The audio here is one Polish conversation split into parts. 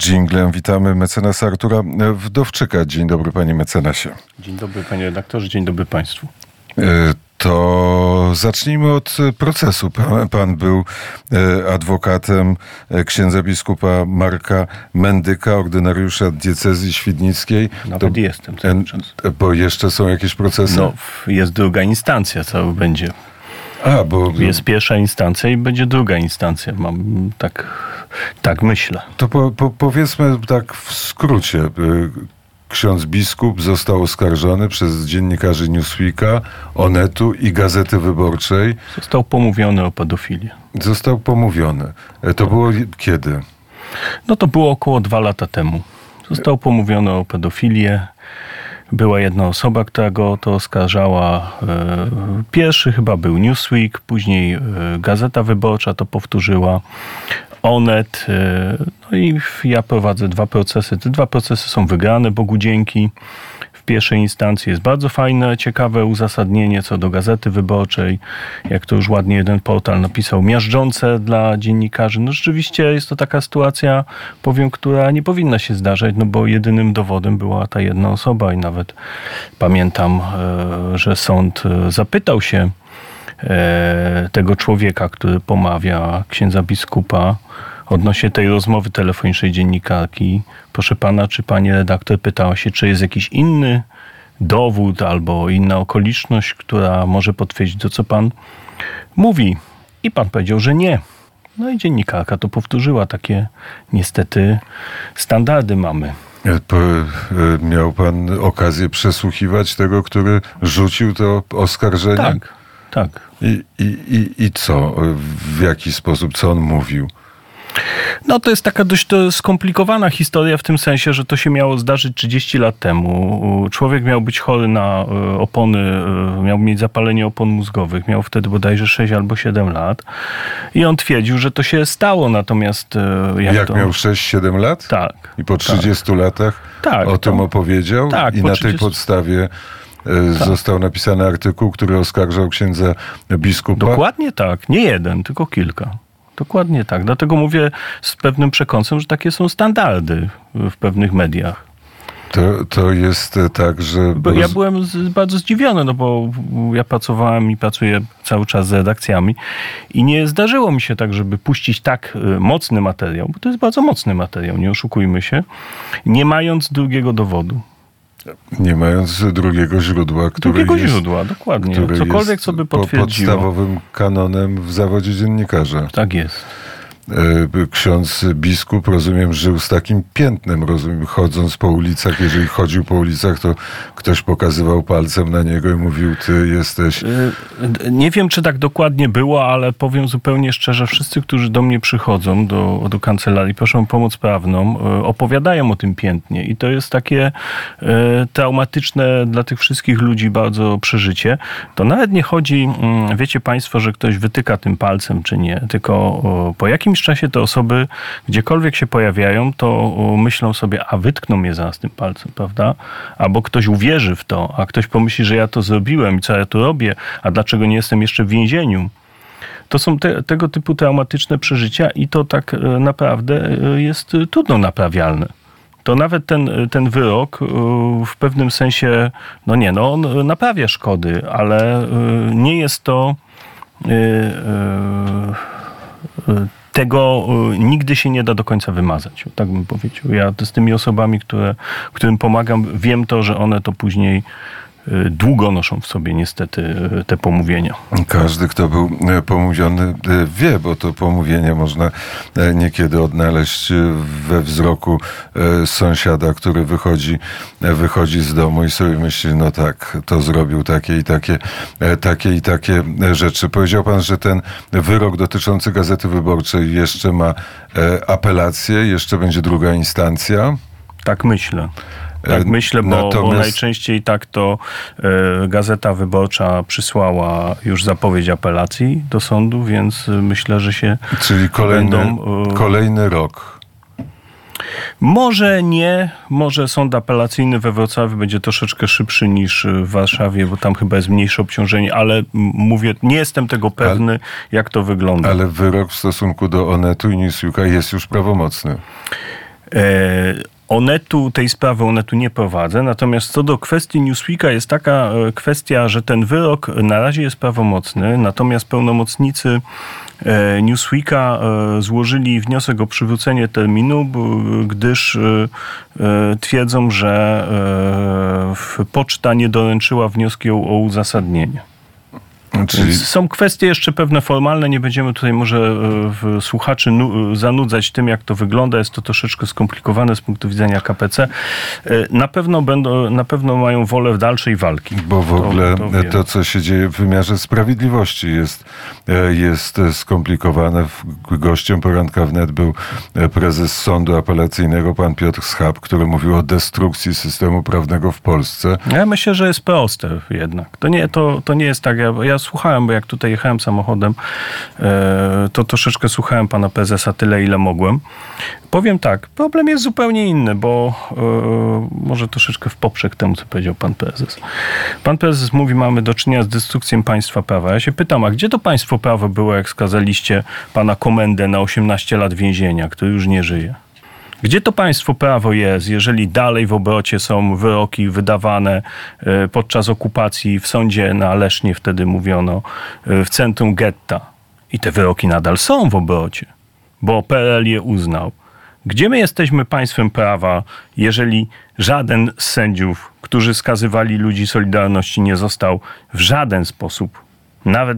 dżinglem witamy mecenasa Artura Wdowczyka. Dzień dobry, panie mecenasie. Dzień dobry, panie redaktorze, dzień dobry państwu. To zacznijmy od procesu. Pan był adwokatem księdza biskupa Marka Mendyka, ordynariusza diecezji świdnickiej. Nawet jestem cały czas. Bo jeszcze są jakieś procesy? No, jest druga instancja, co będzie. Bo jest pierwsza instancja i będzie druga instancja. Tak myślę. To powiedzmy tak w skrócie. Ksiądz biskup został oskarżony przez dziennikarzy Newsweeka, Onetu i Gazety Wyborczej. Został pomówiony o pedofilię. Został pomówiony. To było kiedy? No to było około 2 lata temu. Został pomówiony o pedofilię. Była jedna osoba, która go o to oskarżała. Pierwszy chyba był Newsweek, później Gazeta Wyborcza to powtórzyła. Onet. No i ja prowadzę 2 procesy. Te 2 procesy są wygrane, Bogu dzięki. W pierwszej instancji jest bardzo fajne, ciekawe uzasadnienie co do Gazety Wyborczej. Jak to już ładnie jeden portal napisał, miażdżące dla dziennikarzy. No rzeczywiście jest to taka sytuacja, powiem, która nie powinna się zdarzać, no bo jedynym dowodem była ta jedna osoba i nawet pamiętam, że sąd zapytał się tego człowieka, który pomawia księdza biskupa odnośnie tej rozmowy telefonicznej dziennikarki. Proszę pana, czy pani redaktor pytała się, czy jest jakiś inny dowód albo inna okoliczność, która może potwierdzić to, co pan mówi. I pan powiedział, że nie. No i dziennikarka to powtórzyła. Takie niestety standardy mamy. Miał pan okazję przesłuchiwać tego, który rzucił to oskarżenie? Tak. I co? W jaki sposób? Co on mówił? No to jest taka dość skomplikowana historia w tym sensie, że to się miało zdarzyć 30 lat temu. Człowiek miał być chory na opony, miał mieć zapalenie opon mózgowych. Miał wtedy bodajże 6 albo 7 lat. I on twierdził, że to się stało, natomiast... Jak miał 6-7 lat? Tak. I po 30 latach o tym opowiedział? Tak. I na tej podstawie... Został napisany artykuł, który oskarżał księdza biskupa? Dokładnie tak. Nie jeden, tylko kilka. Dokładnie tak. Dlatego mówię z pewnym przekąsem, że takie są standardy w pewnych mediach. To jest tak, że... Ja byłem bardzo zdziwiony, no bo ja pracowałem i pracuję cały czas z redakcjami i nie zdarzyło mi się tak, żeby puścić tak mocny materiał, bo to jest bardzo mocny materiał, nie oszukujmy się, nie mając drugiego dowodu. Nie mając drugiego źródła, dokładnie. Cokolwiek, co by potwierdziło. Podstawowym kanonem w zawodzie dziennikarza. Tak jest. Ksiądz biskup, rozumiem, żył z takim piętnem, chodząc po ulicach. Jeżeli chodził po ulicach, to ktoś pokazywał palcem na niego i mówił, ty jesteś... Nie wiem, czy tak dokładnie było, ale powiem zupełnie szczerze, wszyscy, którzy do mnie przychodzą, do kancelarii, proszą o pomoc prawną, opowiadają o tym piętnie i to jest takie traumatyczne dla tych wszystkich ludzi bardzo przeżycie. To nawet nie chodzi, wiecie państwo, że ktoś wytyka tym palcem, czy nie, tylko po jakimś czasie te osoby gdziekolwiek się pojawiają, to myślą sobie, a wytkną mnie zaraz tym palcem, prawda? Albo ktoś uwierzy w to, a ktoś pomyśli, że ja to zrobiłem i co ja tu robię, a dlaczego nie jestem jeszcze w więzieniu? To są tego typu traumatyczne przeżycia i to tak naprawdę jest trudno naprawialne. To nawet ten wyrok w pewnym sensie, on naprawia szkody, ale nie jest to... Tego nigdy się nie da do końca wymazać. Tak bym powiedział. Ja z tymi osobami, którym pomagam, wiem to, że one to później długo noszą w sobie niestety te pomówienia. Każdy, kto był pomówiony, wie, bo to pomówienie można niekiedy odnaleźć we wzroku sąsiada, który wychodzi z domu i sobie myśli, no tak, to zrobił takie i takie rzeczy. Powiedział pan, że ten wyrok dotyczący Gazety Wyborczej jeszcze ma apelację, jeszcze będzie druga instancja? Tak myślę. Tak myślę, bo najczęściej tak to Gazeta Wyborcza przysłała już zapowiedź apelacji do sądu, więc myślę, że się Czyli kolejny rok. Może nie, może sąd apelacyjny we Wrocławiu będzie troszeczkę szybszy niż w Warszawie, bo tam chyba jest mniejsze obciążenie, ale mówię, nie jestem tego pewny, jak to wygląda. Ale wyrok w stosunku do Onetu i Newsweeka jest już prawomocny. Tej sprawy Onetu nie prowadzę, natomiast co do kwestii Newsweeka jest taka kwestia, że ten wyrok na razie jest prawomocny, natomiast pełnomocnicy Newsweeka złożyli wniosek o przywrócenie terminu, gdyż twierdzą, że poczta nie doręczyła wniosku o uzasadnienie. Więc są kwestie jeszcze pewne formalne, nie będziemy tutaj może słuchaczy zanudzać tym, jak to wygląda. Jest to troszeczkę skomplikowane z punktu widzenia KPC. Na pewno mają wolę dalszej walki. Bo w ogóle to, co się dzieje w wymiarze sprawiedliwości jest skomplikowane. Gościem poranka wnet był prezes Sądu Apelacyjnego, pan Piotr Schab, który mówił o destrukcji systemu prawnego w Polsce. Ja myślę, że jest proste jednak. To nie jest tak. Ja słuchałem, bo jak tutaj jechałem samochodem, to troszeczkę słuchałem pana prezesa tyle, ile mogłem. Powiem tak, problem jest zupełnie inny, bo może troszeczkę w poprzek temu, co powiedział pan prezes. Pan prezes mówi, mamy do czynienia z destrukcją państwa prawa. Ja się pytam, a gdzie to państwo prawo było, jak skazaliście pana komendę na 18 lat więzienia, który już nie żyje? Gdzie to państwo prawo jest, jeżeli dalej w obrocie są wyroki wydawane podczas okupacji w sądzie na Lesznie, wtedy mówiono, w centrum getta. I te wyroki nadal są w obrocie, bo PRL je uznał. Gdzie my jesteśmy państwem prawa, jeżeli żaden z sędziów, którzy skazywali ludzi Solidarności, nie został w żaden sposób, nawet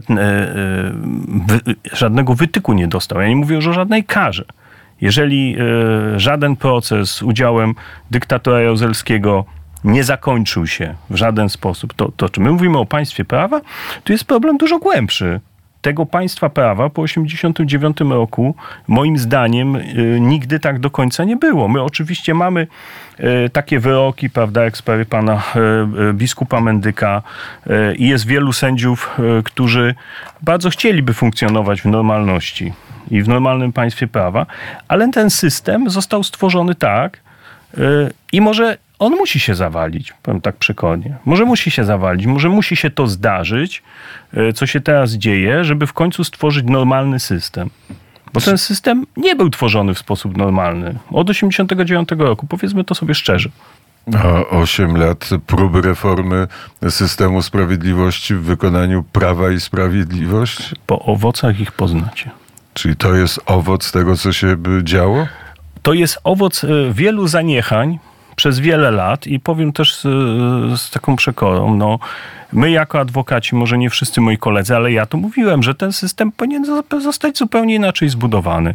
żadnego wytyku nie dostał. Ja nie mówię już o żadnej karze. Jeżeli żaden proces z udziałem dyktatora Jaruzelskiego nie zakończył się w żaden sposób, to czy my mówimy o państwie prawa? Tu jest problem dużo głębszy. Tego państwa prawa po 1989 roku, moim zdaniem, nigdy tak do końca nie było. My oczywiście mamy takie wyroki, prawda, jak w sprawie pana biskupa Mendyka i jest wielu sędziów, którzy bardzo chcieliby funkcjonować w normalności i w normalnym państwie prawa, ale ten system został stworzony tak i może on musi się zawalić, powiem tak przekornie. Może musi się zawalić, może musi się to zdarzyć, co się teraz dzieje, żeby w końcu stworzyć normalny system. Bo ten system nie był tworzony w sposób normalny. Od 1989 roku, powiedzmy to sobie szczerze. A 8 lat próby reformy systemu sprawiedliwości w wykonaniu Prawa i Sprawiedliwość? Po owocach ich poznacie. Czyli to jest owoc tego, co się działo? To jest owoc wielu zaniechań przez wiele lat i powiem też z taką przekorą, my jako adwokaci, może nie wszyscy moi koledzy, ale ja to mówiłem, że ten system powinien zostać zupełnie inaczej zbudowany.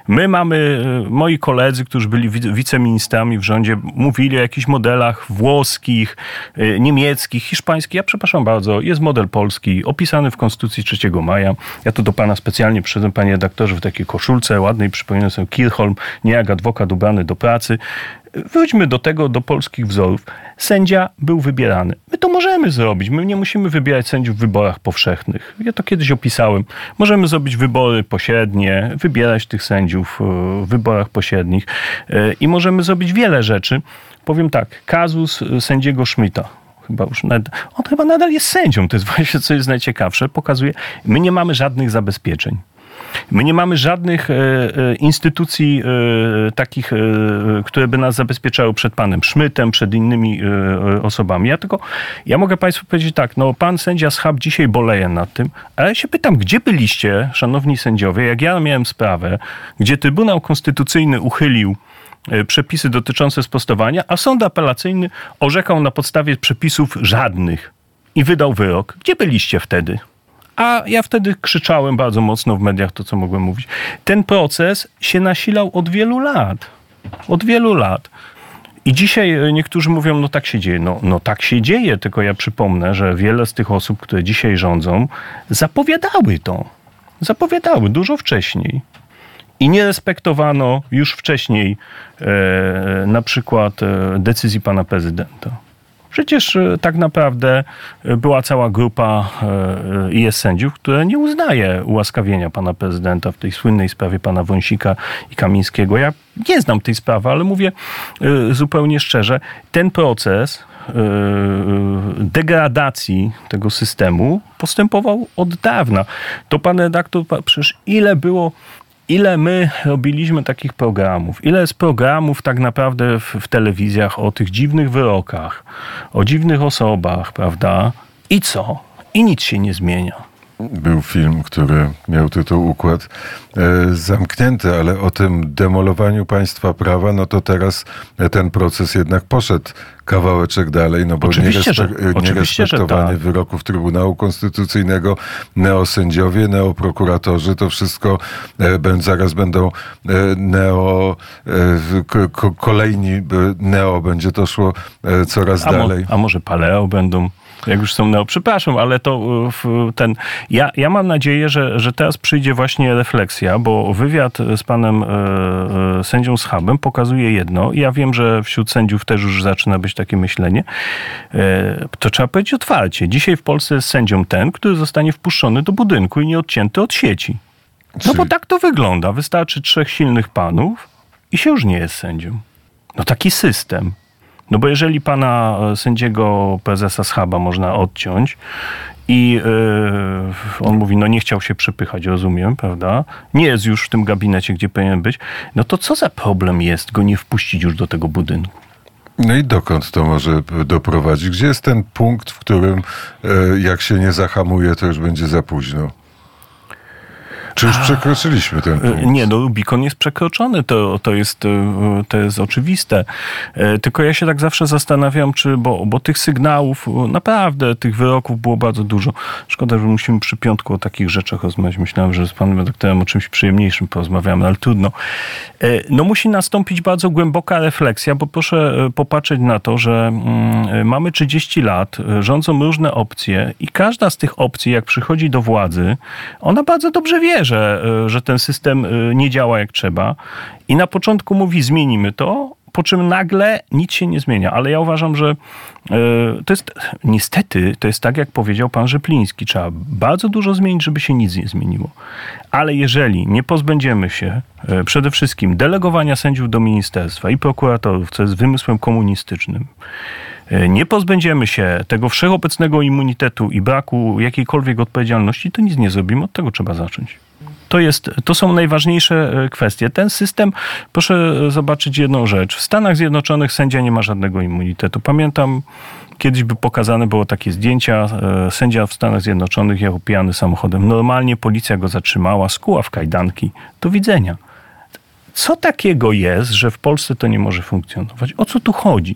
Moi koledzy, którzy byli wiceministrami w rządzie, mówili o jakichś modelach włoskich, niemieckich, hiszpańskich. Ja przepraszam bardzo, jest model polski, opisany w Konstytucji 3 maja. Ja tu do pana specjalnie przyszedłem, panie redaktorze, w takiej koszulce ładnej, przypominam sobie Kirchholm, nie jak adwokat ubrany do pracy. Wróćmy do polskich wzorów. Sędzia był wybierany. My to możemy zrobić. My nie musimy wybierać sędziów w wyborach powszechnych. Ja to kiedyś opisałem. Możemy zrobić wybory pośrednie, wybierać tych sędziów w wyborach pośrednich i możemy zrobić wiele rzeczy. Powiem tak, kazus sędziego Schmidta. On chyba nadal jest sędzią. To jest właśnie, co jest najciekawsze. Pokazuje, my nie mamy żadnych zabezpieczeń. My nie mamy żadnych instytucji takich, które by nas zabezpieczały przed panem Schmidtem, przed innymi osobami. Ja mogę państwu powiedzieć tak, pan sędzia Schab dzisiaj boleje nad tym, ale ja się pytam, gdzie byliście, szanowni sędziowie, jak ja miałem sprawę, gdzie Trybunał Konstytucyjny uchylił przepisy dotyczące sprostowania, a sąd apelacyjny orzekał na podstawie przepisów żadnych i wydał wyrok. Gdzie byliście wtedy? A ja wtedy krzyczałem bardzo mocno w mediach to, co mogłem mówić. Ten proces się nasilał od wielu lat. Od wielu lat. I dzisiaj niektórzy mówią, tak się dzieje. Tak się dzieje, tylko ja przypomnę, że wiele z tych osób, które dzisiaj rządzą, zapowiadały to. Zapowiadały dużo wcześniej. I nie respektowano już wcześniej na przykład decyzji pana prezydenta. Przecież tak naprawdę była cała grupa i jest sędziów, które nie uznaje ułaskawienia pana prezydenta w tej słynnej sprawie pana Wąsika i Kamińskiego. Ja nie znam tej sprawy, ale mówię zupełnie szczerze, ten proces degradacji tego systemu postępował od dawna. To pan redaktor, przecież ile było ile my robiliśmy takich programów, ile jest programów tak naprawdę w telewizjach o tych dziwnych wyrokach, o dziwnych osobach, prawda? I co? I nic się nie zmienia. Był film, który miał tytuł Układ zamknięty, ale o tym demolowaniu państwa prawa, no to teraz ten proces jednak poszedł kawałeczek dalej, no bo nierespektowanie wyroków Trybunału Konstytucyjnego, neosędziowie, neoprokuratorzy, to wszystko zaraz będą kolejni neo, będzie to szło coraz dalej. A może paleo będą? Jak już są przepraszam, ale to ja mam nadzieję, że teraz przyjdzie właśnie refleksja, bo wywiad z panem sędzią Schabem pokazuje jedno. Ja wiem, że wśród sędziów też już zaczyna być takie myślenie. To trzeba powiedzieć otwarcie. Dzisiaj w Polsce jest sędzią ten, który zostanie wpuszczony do budynku i nie odcięty od sieci. No bo tak to wygląda. Wystarczy 3 silnych panów i się już nie jest sędzią. No taki system. No bo jeżeli pana sędziego prezesa Schaba można odciąć i on mówi, no nie chciał się przepychać, rozumiem, prawda? Nie jest już w tym gabinecie, gdzie powinien być. No to co za problem jest go nie wpuścić już do tego budynku? No i dokąd to może doprowadzić? Gdzie jest ten punkt, w którym jak się nie zahamuje, to już będzie za późno? Czy już przekroczyliśmy ten punkt? Nie, no Rubikon jest przekroczony, to jest oczywiste. Tylko ja się tak zawsze zastanawiam, bo tych sygnałów, naprawdę tych wyroków było bardzo dużo. Szkoda, że musimy przy piątku o takich rzeczach rozmawiać. Myślałem, że z panem redaktorem o czymś przyjemniejszym porozmawiamy, ale trudno. No musi nastąpić bardzo głęboka refleksja, bo proszę popatrzeć na to, że mamy 30 lat, rządzą różne opcje i każda z tych opcji, jak przychodzi do władzy, ona bardzo dobrze wie, że ten system nie działa jak trzeba i na początku mówi zmienimy to, po czym nagle nic się nie zmienia. Ale ja uważam, że to jest niestety, to jest tak jak powiedział pan Rzepliński, trzeba bardzo dużo zmienić, żeby się nic nie zmieniło. Ale jeżeli nie pozbędziemy się przede wszystkim delegowania sędziów do ministerstwa i prokuratorów, co jest wymysłem komunistycznym, nie pozbędziemy się tego wszechobecnego immunitetu i braku jakiejkolwiek odpowiedzialności, to nic nie zrobimy. Od tego trzeba zacząć. To są najważniejsze kwestie. Ten system, proszę zobaczyć jedną rzecz. W Stanach Zjednoczonych sędzia nie ma żadnego immunitetu. Pamiętam, kiedyś by pokazane było takie zdjęcia. Sędzia w Stanach Zjednoczonych jechał pijany samochodem. Normalnie policja go zatrzymała, skuła w kajdanki. Do widzenia. Co takiego jest, że w Polsce to nie może funkcjonować? O co tu chodzi?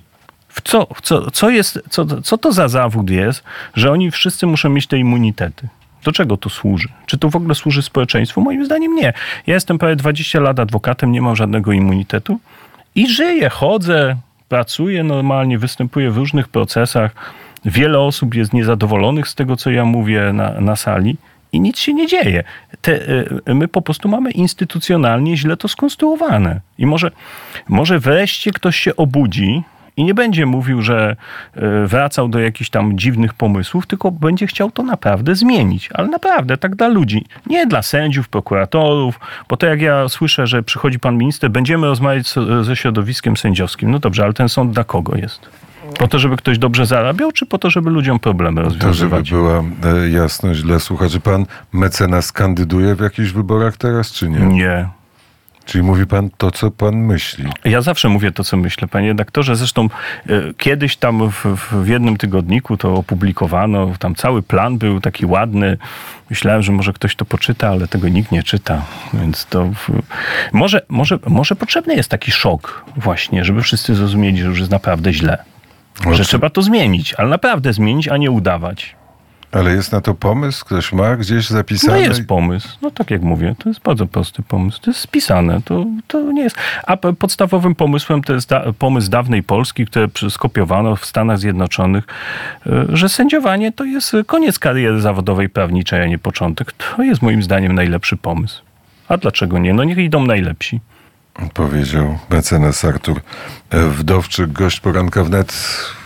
Co to za zawód jest, że oni wszyscy muszą mieć te immunitety? Do czego to służy? Czy to w ogóle służy społeczeństwu? Moim zdaniem nie. Ja jestem prawie 20 lat adwokatem, nie mam żadnego immunitetu i żyję, chodzę, pracuję normalnie, występuję w różnych procesach. Wiele osób jest niezadowolonych z tego, co ja mówię na sali i nic się nie dzieje. My po prostu mamy instytucjonalnie źle to skonstruowane. I może wreszcie ktoś się obudzi i nie będzie mówił, że wracał do jakichś tam dziwnych pomysłów, tylko będzie chciał to naprawdę zmienić. Ale naprawdę, tak dla ludzi. Nie dla sędziów, prokuratorów, bo to jak ja słyszę, że przychodzi pan minister, będziemy rozmawiać ze środowiskiem sędziowskim. No dobrze, ale ten sąd dla kogo jest? Po to, żeby ktoś dobrze zarabiał, czy po to, żeby ludziom problemy rozwiązywać? To, żeby była jasność dla słuchaczy. Pan mecenas kandyduje w jakichś wyborach teraz, czy nie? Nie. Czyli mówi pan to, co pan myśli. Ja zawsze mówię to, co myślę, panie redaktorze. Zresztą kiedyś tam w jednym tygodniku to opublikowano. Tam cały plan był taki ładny. Myślałem, że może ktoś to poczyta, ale tego nikt nie czyta. Więc to może potrzebny jest taki szok właśnie, żeby wszyscy zrozumieli, że już jest naprawdę źle. Że trzeba to zmienić, ale naprawdę zmienić, a nie udawać. Ale jest na to pomysł? Ktoś ma gdzieś zapisane? No jest pomysł. No tak jak mówię, to jest bardzo prosty pomysł. To jest spisane. To nie jest... A podstawowym pomysłem to jest pomysł dawnej Polski, który skopiowano w Stanach Zjednoczonych, że sędziowanie to jest koniec kariery zawodowej prawniczej, a nie początek. To jest moim zdaniem najlepszy pomysł. A dlaczego nie? No niech idą najlepsi. Powiedział mecenas Artur Wdowczyk, gość Poranka Wnet.